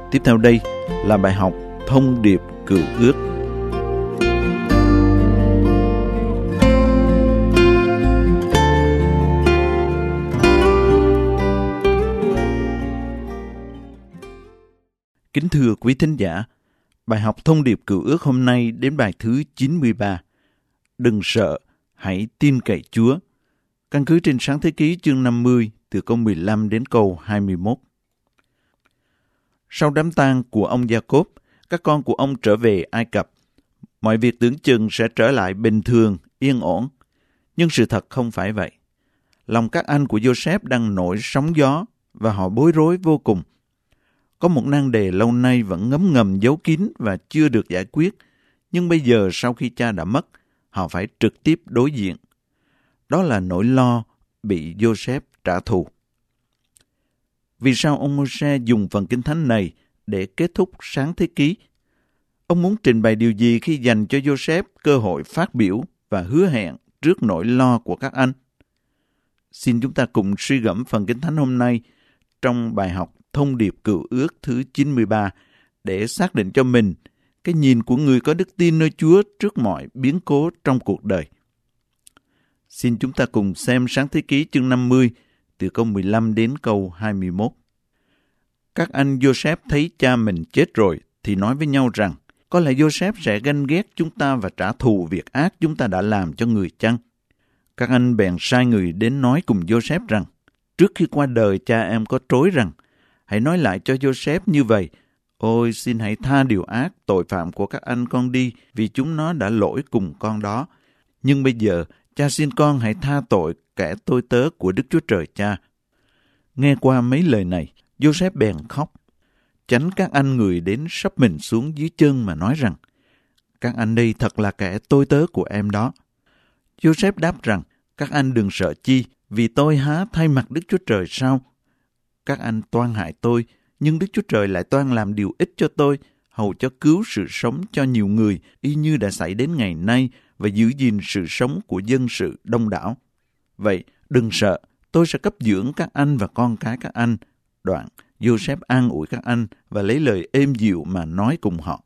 Tiếp theo đây là bài học Thông điệp Cựu Ước. Kính thưa quý thính giả, bài học Thông điệp Cựu Ước hôm nay đến bài thứ 93. Đừng sợ, hãy tin cậy Chúa. Căn cứ trên Sáng Thế Ký chương 50 từ câu 15 đến câu 21. Sau đám tang của ông Gia-cốp, các con của ông trở về Ai Cập. Mọi việc tưởng chừng sẽ trở lại bình thường, yên ổn. Nhưng sự thật không phải vậy. Lòng các anh của Giô-xép đang nổi sóng gió và họ bối rối vô cùng. Có một nan đề lâu nay vẫn ngấm ngầm giấu kín và chưa được giải quyết, nhưng bây giờ sau khi cha đã mất, họ phải trực tiếp đối diện. Đó là nỗi lo bị Giô-xép trả thù. Vì sao ông Mô-se dùng phần Kinh Thánh này để kết thúc Sáng Thế Ký? Ông muốn trình bày điều gì khi dành cho Giô-xép cơ hội phát biểu và hứa hẹn trước nỗi lo của các anh? Xin chúng ta cùng suy gẫm phần Kinh Thánh hôm nay trong bài học Thông điệp Cựu Ước thứ 93 để xác định cho mình cái nhìn của người có đức tin nơi Chúa trước mọi biến cố trong cuộc đời. Xin chúng ta cùng xem Sáng Thế Ký chương 50 từ câu 15 đến câu 21. Các anh Giô-xép thấy cha mình chết rồi thì nói với nhau rằng có lẽ Giô-xép sẽ ganh ghét chúng ta và trả thù việc ác chúng ta đã làm cho người chăng? Các anh bèn sai người đến nói cùng Giô-xép rằng trước khi qua đời cha em có trối rằng hãy nói lại cho Giô-xép như vậy: Ôi, xin hãy tha điều ác, tội phạm của các anh con đi, vì chúng nó đã lỗi cùng con đó. Nhưng bây giờ, cha xin con hãy tha tội kẻ tôi tớ của Đức Chúa Trời cha. Nghe qua mấy lời này, Giô-xép bèn khóc. Chánh các anh người đến sắp mình xuống dưới chân mà nói rằng, các anh đây thật là kẻ tôi tớ của em đó. Giô-xép đáp rằng, các anh đừng sợ chi, vì tôi há thay mặt Đức Chúa Trời sao? Các anh toan hại tôi, nhưng Đức Chúa Trời lại toan làm điều ích cho tôi, hầu cho cứu sự sống cho nhiều người, y như đã xảy đến ngày nay, và giữ gìn sự sống của dân sự đông đảo. Vậy, đừng sợ, tôi sẽ cấp dưỡng các anh và con cái các anh. Đoạn, Giô-xép an ủi các anh và lấy lời êm dịu mà nói cùng họ.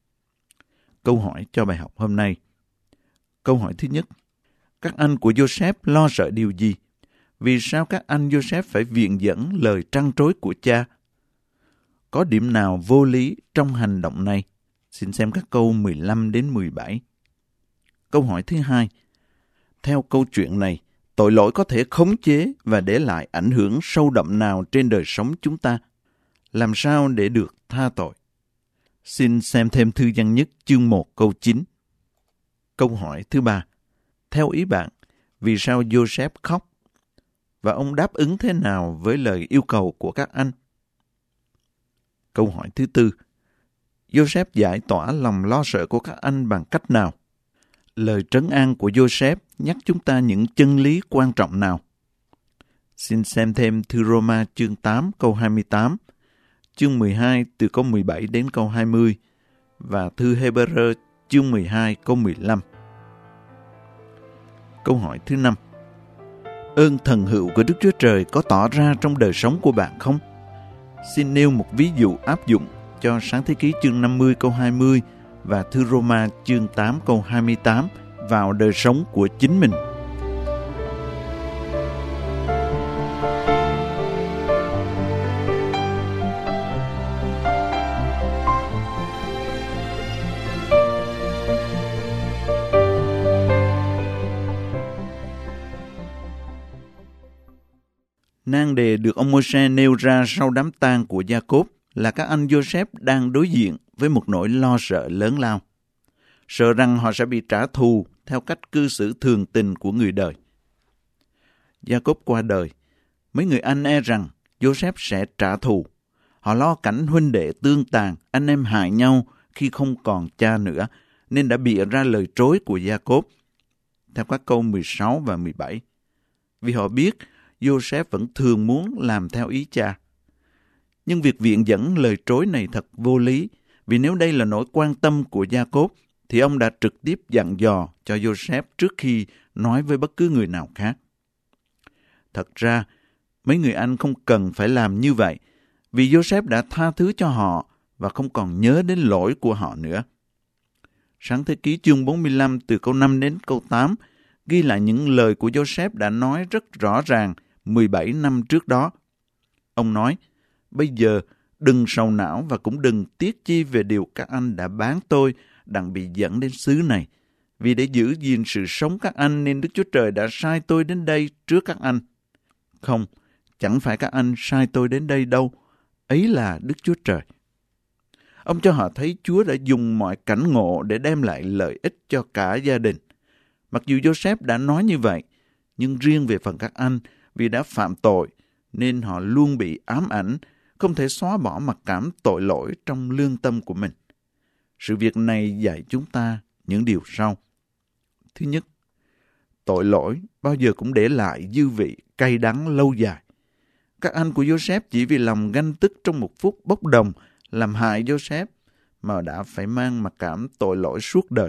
Câu hỏi cho bài học hôm nay. Câu hỏi thứ nhất. Các anh của Giô-xép lo sợ điều gì? Vì sao các anh Giô-xép phải viện dẫn lời trăn trối của cha? Có điểm nào vô lý trong hành động này? Xin xem các câu 15 đến 17. Câu hỏi thứ hai. Theo câu chuyện này, tội lỗi có thể khống chế và để lại ảnh hưởng sâu đậm nào trên đời sống chúng ta? Làm sao để được tha tội? Xin xem thêm Thư Văn Nhất chương 1 câu 9. Câu hỏi thứ ba. Theo ý bạn, vì sao Giô-xép khóc? Và ông đáp ứng thế nào với lời yêu cầu của các anh? Câu hỏi thứ tư. Giô-xép giải tỏa lòng lo sợ của các anh bằng cách nào? Lời trấn an của Giô-xép nhắc chúng ta những chân lý quan trọng nào? Xin xem thêm Thư Rô-ma chương 8 câu 28, chương 12 từ câu 17 đến câu 20 và Thư Hê-bơ-rơ chương 12 câu 15. Câu hỏi thứ 5. Ơn thần hữu của Đức Chúa Trời có tỏ ra trong đời sống của bạn không? Xin nêu một ví dụ áp dụng cho Sáng Thế Ký chương 50 câu 20 và Thư Rô-ma chương 8 câu 28 vào đời sống của chính mình. Nan đề được ông Mô-se nêu ra sau đám tang của Gia-cốp là các anh Giô-xép đang đối diện với một nỗi lo sợ lớn lao. Sợ rằng họ sẽ bị trả thù theo cách cư xử thường tình của người đời. Gia-cốp qua đời, mấy người anh e rằng Giô-xép sẽ trả thù. Họ lo cảnh huynh đệ tương tàn, anh em hại nhau khi không còn cha nữa, nên đã bịa ra lời trối của Gia-cốp, theo các câu 16 và 17. Vì họ biết Giô-xép vẫn thường muốn làm theo ý cha. Nhưng việc viện dẫn lời trối này thật vô lý, vì nếu đây là nỗi quan tâm của Gia-cốp, thì ông đã trực tiếp dặn dò cho Giô-xép trước khi nói với bất cứ người nào khác. Thật ra, mấy người anh không cần phải làm như vậy, vì Giô-xép đã tha thứ cho họ và không còn nhớ đến lỗi của họ nữa. Sáng thế ký chương 45 từ câu 5 đến câu 8 ghi lại những lời của Joseph đã nói rất rõ ràng 17 năm trước đó. Ông nói, bây giờ đừng sầu não và cũng đừng tiếc chi về điều các anh đã bán tôi đặng bị dẫn đến xứ này. Vì để giữ gìn sự sống các anh nên Đức Chúa Trời đã sai tôi đến đây trước các anh. Không, chẳng phải các anh sai tôi đến đây đâu, ấy là Đức Chúa Trời. Ông cho họ thấy Chúa đã dùng mọi cảnh ngộ để đem lại lợi ích cho cả gia đình. Mặc dù Joseph đã nói như vậy, nhưng riêng về phần các anh, vì đã phạm tội, nên họ luôn bị ám ảnh, không thể xóa bỏ mặc cảm tội lỗi trong lương tâm của mình. Sự việc này dạy chúng ta những điều sau. Thứ nhất, tội lỗi bao giờ cũng để lại dư vị cay đắng lâu dài. Các anh của Joseph chỉ vì lòng ganh tức trong một phút bốc đồng làm hại Joseph mà đã phải mang mặc cảm tội lỗi suốt đời.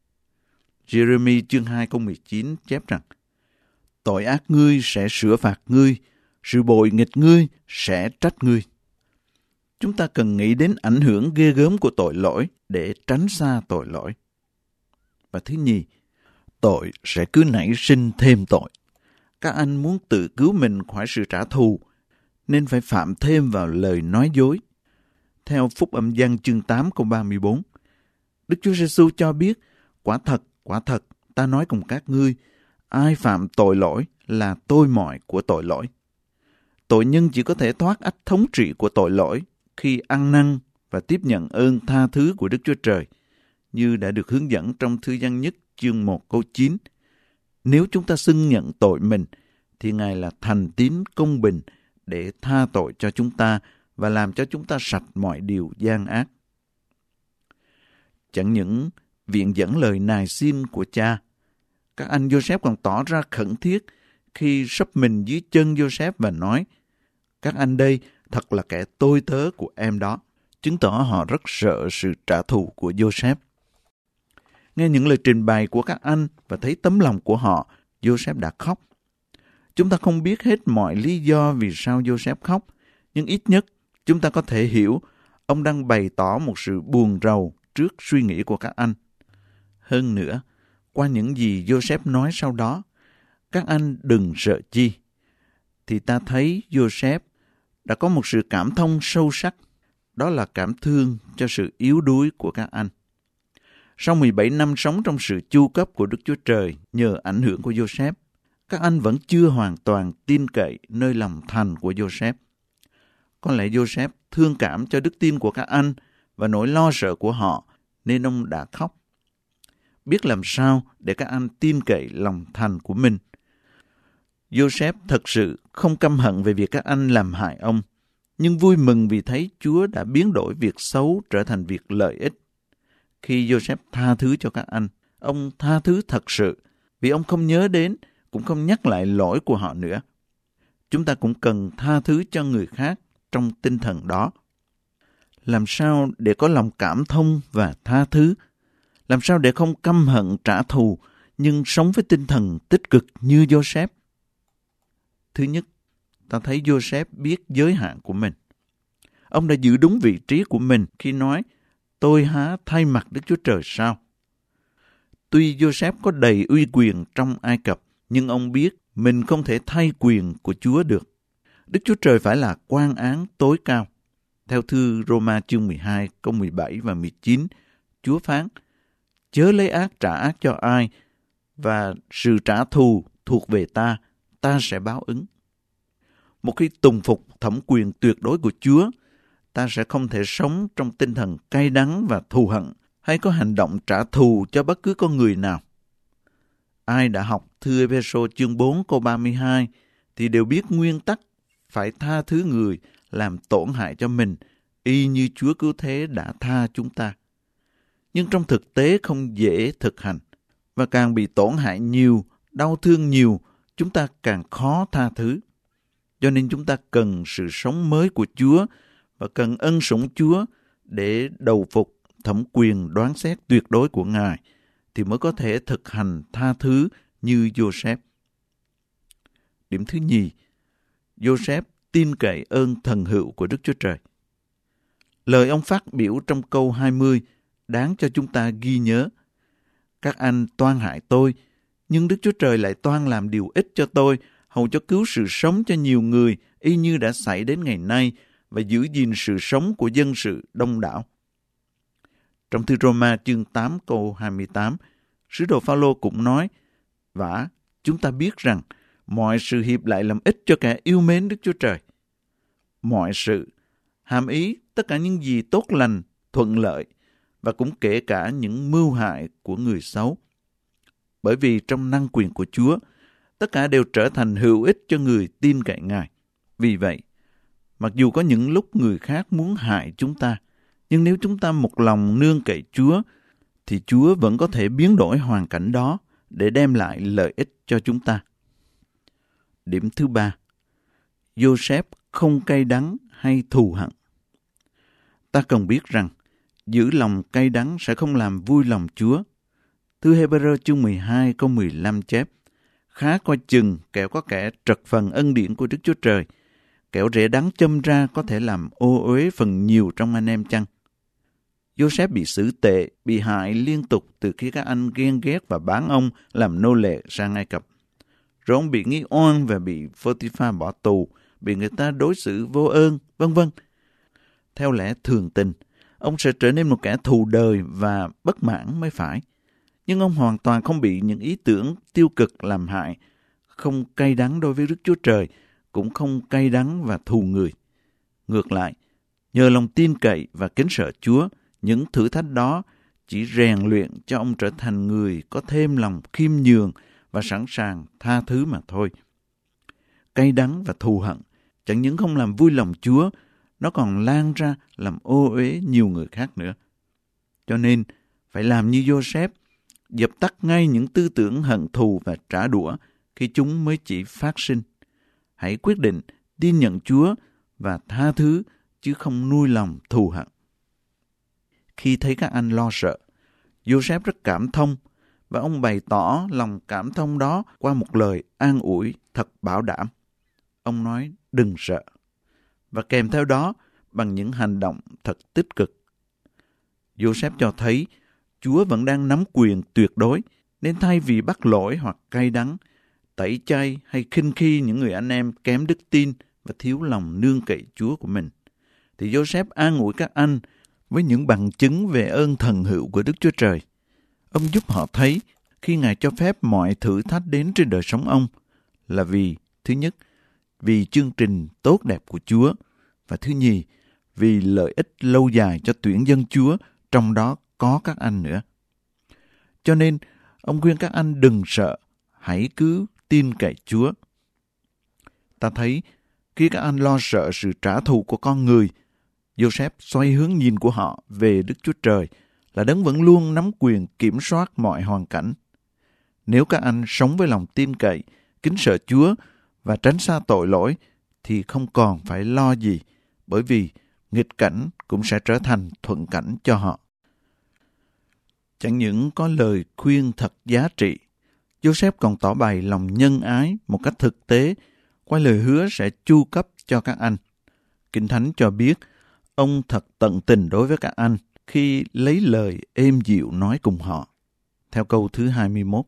Jeremy chương 2 câu 19 chép rằng, tội ác ngươi sẽ sửa phạt ngươi, sự bội nghịch ngươi sẽ trách ngươi. Chúng ta cần nghĩ đến ảnh hưởng ghê gớm của tội lỗi để tránh xa tội lỗi. Và thứ nhì, tội sẽ cứ nảy sinh thêm tội. Các anh muốn tự cứu mình khỏi sự trả thù, nên phải phạm thêm vào lời nói dối. Theo Phúc Âm Giăng chương 8 câu 34, Đức Chúa Giêsu cho biết, quả thật, ta nói cùng các ngươi, ai phạm tội lỗi là tôi mọi của tội lỗi. Tội nhân chỉ có thể thoát ách thống trị của tội lỗi khi ăn năn và tiếp nhận ơn tha thứ của Đức Chúa Trời, như đã được hướng dẫn trong Thư Giăng nhất chương 1 câu 9. Nếu chúng ta xưng nhận tội mình, thì Ngài là thành tín công bình để tha tội cho chúng ta và làm cho chúng ta sạch mọi điều gian ác. Chẳng những viện dẫn lời nài xin của cha, các anh Joseph còn tỏ ra khẩn thiết khi sấp mình dưới chân Joseph và nói, các anh đây thật là kẻ tôi tớ của em đó, chứng tỏ họ rất sợ sự trả thù của Joseph. Nghe những lời trình bày của các anh và thấy tấm lòng của họ, Joseph đã khóc. Chúng ta không biết hết mọi lý do vì sao Joseph khóc, nhưng ít nhất chúng ta có thể hiểu ông đang bày tỏ một sự buồn rầu trước suy nghĩ của các anh. Hơn nữa, qua những gì Joseph nói sau đó, các anh đừng sợ chi, thì ta thấy Joseph đã có một sự cảm thông sâu sắc, đó là cảm thương cho sự yếu đuối của các anh. Sau 17 năm sống trong sự chu cấp của Đức Chúa Trời nhờ ảnh hưởng của Joseph, các anh vẫn chưa hoàn toàn tin cậy nơi lòng thành của Joseph. Có lẽ Joseph thương cảm cho đức tin của các anh và nỗi lo sợ của họ, nên ông đã khóc. Biết làm sao để các anh tin cậy lòng thành của mình. Joseph thật sự không căm hận về việc các anh làm hại ông, nhưng vui mừng vì thấy Chúa đã biến đổi việc xấu trở thành việc lợi ích. Khi Joseph tha thứ cho các anh, ông tha thứ thật sự, vì ông không nhớ đến, cũng không nhắc lại lỗi của họ nữa. Chúng ta cũng cần tha thứ cho người khác trong tinh thần đó. Làm sao để có lòng cảm thông và tha thứ? Làm sao để không căm hận trả thù, nhưng sống với tinh thần tích cực như Joseph? Thứ nhất, ta thấy Joseph biết giới hạn của mình. Ông đã giữ đúng vị trí của mình khi nói, tôi há thay mặt Đức Chúa Trời sao? Tuy Joseph có đầy uy quyền trong Ai Cập, nhưng ông biết mình không thể thay quyền của Chúa được. Đức Chúa Trời phải là quan án tối cao. Theo thư Roma chương 12 câu 17 và 19, Chúa phán, chớ lấy ác trả ác cho ai, và sự trả thù thuộc về ta, ta sẽ báo ứng. Một khi tùng phục thẩm quyền tuyệt đối của Chúa, ta sẽ không thể sống trong tinh thần cay đắng và thù hận, hay có hành động trả thù cho bất cứ con người nào. Ai đã học thư Ê-phê-sô chương 4 câu 32 thì đều biết nguyên tắc phải tha thứ người làm tổn hại cho mình, y như Chúa Cứu Thế đã tha chúng ta. Nhưng trong thực tế không dễ thực hành, và càng bị tổn hại nhiều, đau thương nhiều, chúng ta càng khó tha thứ. Cho nên chúng ta cần sự sống mới của Chúa và cần ân sủng Chúa để đầu phục thẩm quyền đoán xét tuyệt đối của Ngài, thì mới có thể thực hành tha thứ như Joseph. Điểm thứ nhì, Joseph tin cậy ơn thần hữu của Đức Chúa Trời. Lời ông phát biểu trong câu 20 đáng cho chúng ta ghi nhớ. Các anh toan hại tôi, nhưng Đức Chúa Trời lại toan làm điều ích cho tôi, hầu cho cứu sự sống cho nhiều người, y như đã xảy đến ngày nay, và giữ gìn sự sống của dân sự đông đảo. Trong thư Roma chương 8 câu 28, sứ đồ Phao-lô cũng nói, vả, chúng ta biết rằng mọi sự hiệp lại làm ích cho kẻ yêu mến Đức Chúa Trời. Mọi sự, hàm ý tất cả những gì tốt lành, thuận lợi, và cũng kể cả những mưu hại của người xấu. Bởi vì trong năng quyền của Chúa, tất cả đều trở thành hữu ích cho người tin cậy Ngài. Vì vậy, mặc dù có những lúc người khác muốn hại chúng ta, nhưng nếu chúng ta một lòng nương cậy Chúa, thì Chúa vẫn có thể biến đổi hoàn cảnh đó để đem lại lợi ích cho chúng ta. Điểm thứ 3, Joseph không cay đắng hay thù hận. Ta cần biết rằng, giữ lòng cay đắng sẽ không làm vui lòng Chúa. Thư Hê-bơ-rơ chương 12 câu 15 chép, khá coi chừng kẻo có kẻ trật phần ân điển của Đức Chúa Trời, kẻo rễ đắng châm ra có thể làm ô uế phần nhiều trong anh em chăng. Joseph bị xử tệ, bị hại liên tục từ khi các anh ghen ghét và bán ông làm nô lệ sang Ai Cập. Rồi ông bị nghi oan và bị Pho-ti-pha bỏ tù, bị người ta đối xử vô ơn, vân vân. Theo lẽ thường tình, ông sẽ trở nên một kẻ thù đời và bất mãn mới phải. Nhưng ông hoàn toàn không bị những ý tưởng tiêu cực làm hại, không cay đắng đối với Đức Chúa Trời, cũng không cay đắng và thù người. Ngược lại, nhờ lòng tin cậy và kính sợ Chúa, những thử thách đó chỉ rèn luyện cho ông trở thành người có thêm lòng khiêm nhường và sẵn sàng tha thứ mà thôi. Cay đắng và thù hận chẳng những không làm vui lòng Chúa, nó còn lan ra làm ô uế nhiều người khác nữa. Cho nên, phải làm như Joseph, dập tắt ngay những tư tưởng hận thù và trả đũa khi chúng mới chỉ phát sinh. Hãy quyết định tin nhận Chúa và tha thứ, chứ không nuôi lòng thù hận. Khi thấy các anh lo sợ, Joseph rất cảm thông, và ông bày tỏ lòng cảm thông đó qua một lời an ủi thật bảo đảm. Ông nói đừng sợ, và kèm theo đó bằng những hành động thật tích cực. Joseph cho thấy Chúa vẫn đang nắm quyền tuyệt đối, nên thay vì bắt lỗi hoặc cay đắng, tẩy chay hay khinh khi những người anh em kém đức tin và thiếu lòng nương cậy Chúa của mình, thì Joseph an ủi các anh với những bằng chứng về ơn thần hữu của Đức Chúa Trời. Ông giúp họ thấy khi Ngài cho phép mọi thử thách đến trên đời sống ông là vì, thứ nhất, vì chương trình tốt đẹp của Chúa, và thứ nhì, vì lợi ích lâu dài cho tuyển dân Chúa, trong đó có các anh nữa. Cho nên, ông khuyên các anh đừng sợ, hãy cứ tin cậy Chúa. Ta thấy, khi các anh lo sợ sự trả thù của con người, Joseph xoay hướng nhìn của họ về Đức Chúa Trời, là Đấng vẫn luôn nắm quyền kiểm soát mọi hoàn cảnh. Nếu các anh sống với lòng tin cậy, kính sợ Chúa và tránh xa tội lỗi, thì không còn phải lo gì, bởi vì nghịch cảnh cũng sẽ trở thành thuận cảnh cho họ. Chẳng những có lời khuyên thật giá trị, Joseph còn tỏ bày lòng nhân ái một cách thực tế qua lời hứa sẽ chu cấp cho các anh. Kinh Thánh cho biết, ông thật tận tình đối với các anh khi lấy lời êm dịu nói cùng họ. Theo câu thứ 21,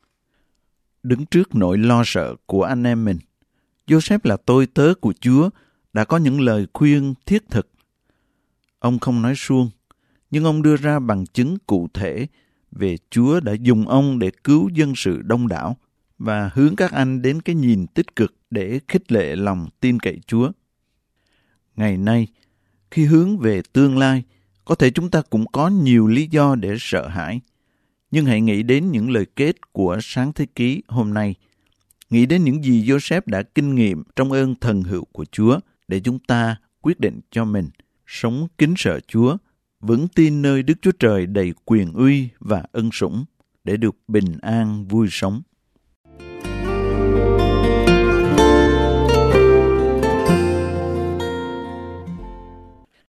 đứng trước nỗi lo sợ của anh em mình, Joseph là tôi tớ của Chúa, đã có những lời khuyên thiết thực. Ông không nói suông, nhưng ông đưa ra bằng chứng cụ thể về Chúa đã dùng ông để cứu dân sự đông đảo và hướng các anh đến cái nhìn tích cực để khích lệ lòng tin cậy Chúa. Ngày nay, khi hướng về tương lai, có thể chúng ta cũng có nhiều lý do để sợ hãi. Nhưng hãy nghĩ đến những lời kết của Sáng Thế Ký hôm nay. Nghĩ đến những gì Joseph đã kinh nghiệm trong ơn thần hữu của Chúa để chúng ta quyết định cho mình sống kính sợ Chúa, vững tin nơi Đức Chúa Trời đầy quyền uy và ân sủng để được bình an vui sống.